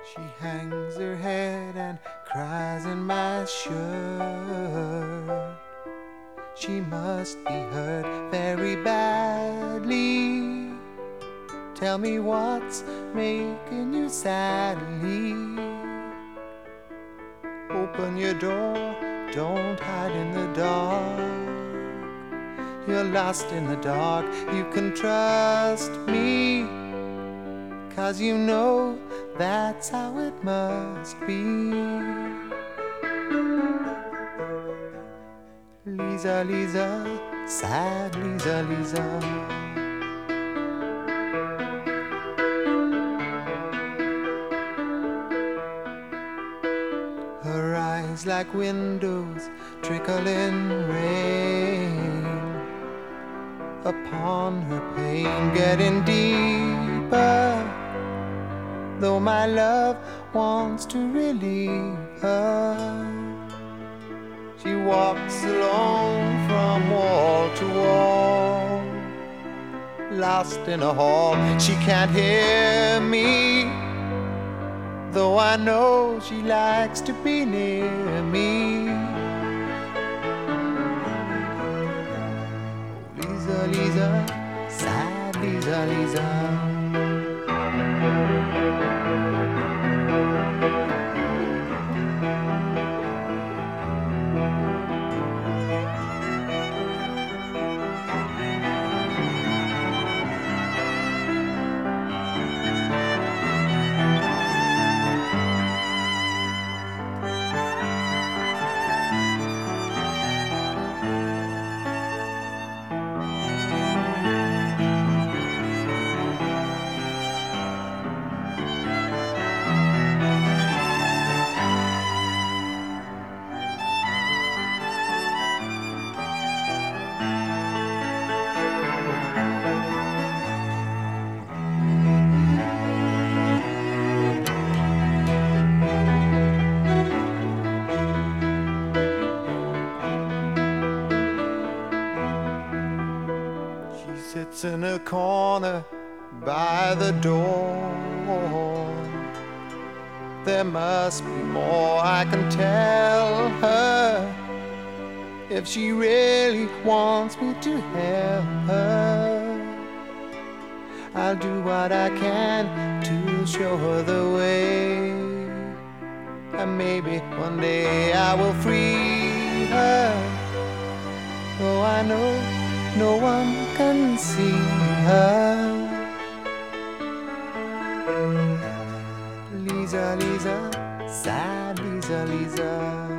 She hangs her head and cries in my shirt. She must be hurt very badly. Tell me what's making you sadly. Open your door, don't hide in the dark. You're lost in the dark, you can trust me, 'cause you know that's how it must be. Lisa, Lisa, sad Lisa, Lisa. Her eyes like windows trickling rain upon her pain, getting deeper. Though my love wants to relieve her, she walks alone from wall to wall, lost in a hall. She can't hear me, though I know she likes to be near me. Oh, Lisa, Lisa, sad Lisa, Lisa. Sits in a corner by the door. There must be more I can tell her, if she really wants me to help her. I'll do what I can to show her the way, and maybe one day I will free her. Though I know no one can see her. Lisa, Lisa, sad Lisa, Lisa.